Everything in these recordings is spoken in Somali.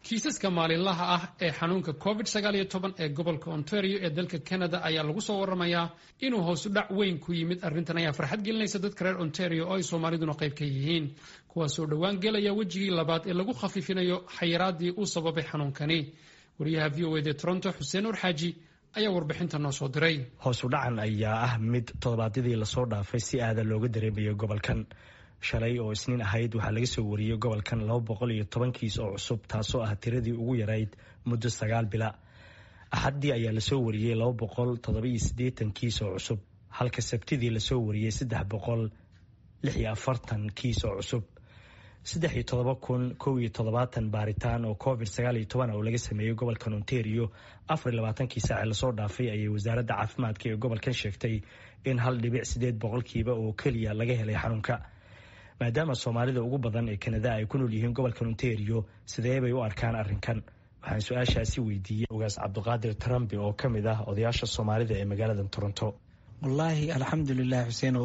kiisaska maalinlaha ah ee xanuunka covid-19 ee gobolka Ontario ee dalka Canada ayaa lagu soo waramayaa inuu hoos u dhac weyn ku yimid. arrintan ayaa farxad gelinaysa dadka reer Ontario oo ay Soomaaliduna qayb ka yihiin, kuwaasoo dhowaan gelaya wejigii labaad ee lagu khafifinayo xayiraadii uu sababay xanuunkani. wariyaha VOA Toronto Xuseen Urxaaji ayaa warbixinta noo soo diray. hoos u dhacan ayaa ah mid toddobaadyadii lasoo dhaafay si aada looga dareemayo gobolkan. shalay oo isniin ahayd waxaa laga soo wariyey gobolkan 210 kiis oo cusub, taasoo ah tiradii ugu yarayd muddo 9 bila. axaddii ayaa lasoo wariyey 287 kiis oo cusub, halka sabtidii lasoo wariyey 346 kiis oo cusub. 17,017 baaritaan oo covid-19 oo laga sameeyey gobolkan Ontario 24 saac lasoo dhaafay ayay wasaaradda caafimaadka ee gobolkan sheegtay in 1.8% oo keliya laga helay xanuunka. maadaama Soomaalida ugu badan ee Canada ay ku nool yihiin gobolkan Ontario, sidee bay u arkaan arrinkan? waxaan su-aashaasi weydiiyey Ugaas Cabdiqaadir Tarambi oo ka mid ah odayaasha Soomaalida ee magaalada Toronto. wallaahi alxamdulilah Xuseeno,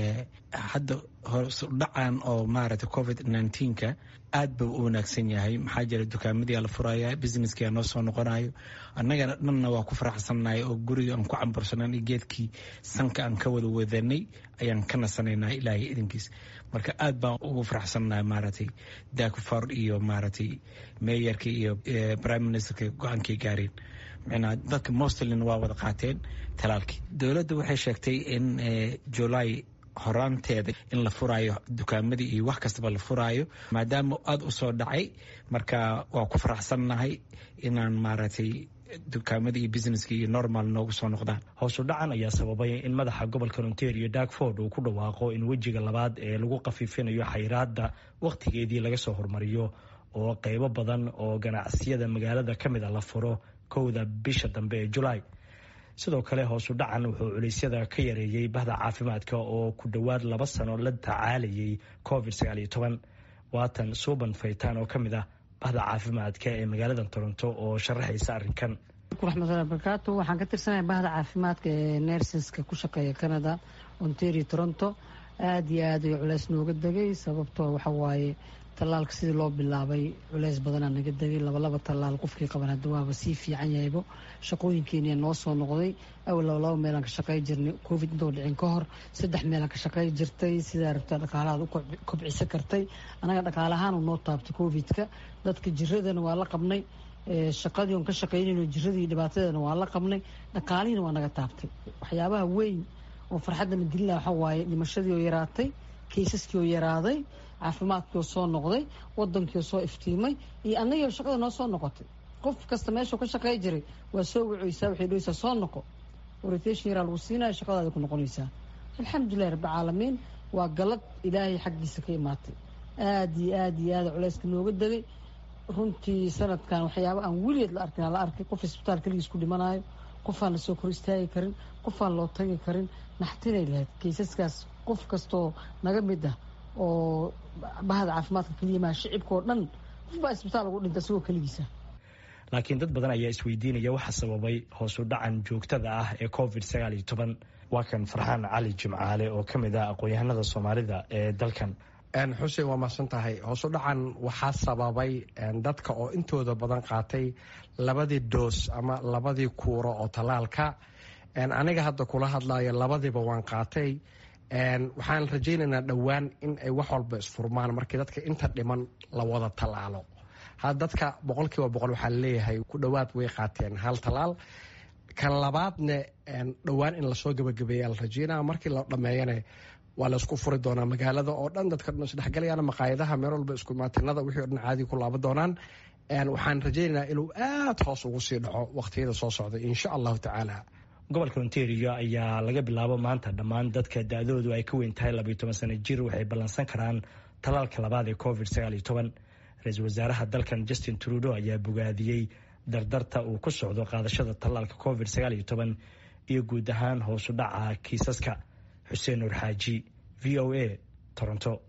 hadda hoos u dhacan oo maaragtay covid-19 aad buu u wanaagsan yahay. maxaa jira dukaamadii la furaya, businesskii noo soo noqonayo, annagana dhanna waa ku faraxsannahay oo guriga aan ku cambursanay geedkii sanka aan ka wada wadanay ayaan ka nasanaynaa ilaahay idinkiis. marka aad baan ugu faraxsannahay maaragtay daakufar iyo maaragtay meeyarka iyo prime ministerka go-aankay gaareen. macnaa dadka mostlin waa wada qaateen talaalkii. dowladda waxay sheegtay in July horaanteeda in la furaayo dukaamadii iyo wax kastaba la furaayo, maadaama aada u soo dhacay. marka waa ku faraxsannahay inaan maaragtay dukaamadii iyo businesskii iyo normal noogu soo noqdaan. hoos u dhacan ayaa sababay in madaxa gobolka Ontario Doug Ford uu ku dhawaaqo in wejiga labaad ee lagu khafifinayo xayiraadda wakhtigeedii laga soo hormariyo, oo qaybo badan oo ganacsiyada magaalada ka mid ah la furo 1 bisha dambe ee July. sidoo kale hoos u dhacan wuxuu culeysyada ka yareeyey bahda caafimaadka oo ku dhowaad 2 sano la tacaalayay covid-19. waatan Suban Faytaan oo ka mid ah bahda caafimaadka ee magaalada Toronto oo sharaxaysa arrinkan. raxmatullahi barakaatu. waxaan ka tirsanahay bahda caafimaadka ee nurseska ku shaqeeya Canada, Ontario, Toronto. aad iyo aad ay culeys nooga degay, sababtoo waxa waaye talaalka sidii loo bilaabay culeys badanaa naga degay. laba talaal qofkii qaban hadda waaba sii fiican yahaybo. shaqooyinkeena noo soo noqday. awal laba meelaan ka shaqey jirnay covid intoo dhicin ka hor, 3 meelaan ka shaqey jirtay. sidaa rabtaa dhaqaalahaad u kobcisan kartay. anaga dhaqaalahaan noo taabtay covidka. dadka jiradana waa la qabnay, shaqadii oon ka shaqeynayno jiradii dhibaatadana waa la qabnay, dhaqaalihiina waa naga taabtay. waxyaabaha weyn oo farxadda madilila waxa waaye dhimashadii oo yaraatay, kaysaskii oo yaraaday, caafimaadkii oo soo noqday, wadankii oo soo iftiimay, iyo annagii oo shaqada noo soo noqotay. qof kasta meeshuu ka shaqey jiray waa soo wacaysaa, waxay dhahaysaa soo noqo, orientation yaraa lagu siinaya, shaqadaada ku noqonaysaa. alxamdulillahi rabbi caalamiin, waa galad ilaahay xaggiisa ka imaatay. aad iyo aad iyo aad culeyska nooga degay. runtii sanadkan waxyaaba aan weligeed la arkin la arkay. qof isbitaal keligiis ku dhimanayo, qofaan lasoo kor istaagi karin, qofaan loo tagi karin. naxtinay lahayd kaysaskaas. qof kastoo naga mid ah oo bahda caafimaadka keliya maa shicibka oo dhan qofbaa isbitaal ugu dhinta isagoo keligiisa. laakiin dad badan ayaa isweydiinaya waxa sababay hoos u dhacan joogtada ah ee covid-19. waa kan Farxaan Cali Jimcaale oo ka mid ah aqoon-yahanada Soomaalida ee dalkan. xuseen, waa mahadsan tahay. hoos u dhacan waxaa sababay dadka oo intooda badan qaatay 2 doos ama 2 kuuro oo talaalka. aniga hadda kula hadlayo 2diiba waan qaatay. waxaan rajaynaynaa dhowaan in ay wax walba isfurmaan markii dadka inta dhiman la wada talaalo. dadka 100% waxaa leeyahay ku dhowaad way qaateen 1 talaal. kan labaadna dhowaan in lasoo gabagabeeya la rajaynaa. markii la dhammeeyana waa la isku furi doonaa magaalada oo dhan. dadka dhan isdhexgalayaan, maqaayadaha meel walba isku imaatinada wixii o dhan caadi ku laaban doonaan. waxaan rajaynaynaa inuu aad hoos ugu sii dhaco waqtiyada soo socda insha allahu tacaala. gobolka Ontario ayaa laga bilaabo maanta dhammaan dadka da-doodu ay ka weyn tahay 12 sano jir waxay ballansan karaan talaalka labaad ee covid-19. ra-iisul wasaaraha dalkan Justin Trudeau ayaa bogaadiyey dardarta uu ku socdo qaadashada talaalka covid-19 iyo guud ahaan hoos u dhaca kiisaska. Xuseen Urxaaji, VOA, Toronto.